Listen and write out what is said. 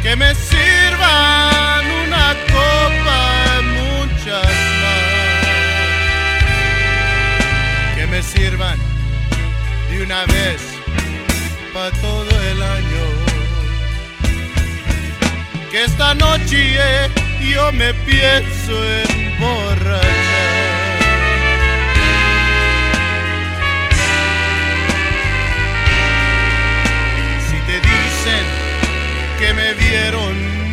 que me sirvan una copa, muchas más, que me sirvan de una vez para todo el año, que esta noche yo me pienso emborrachar. Si te dicen que me vieron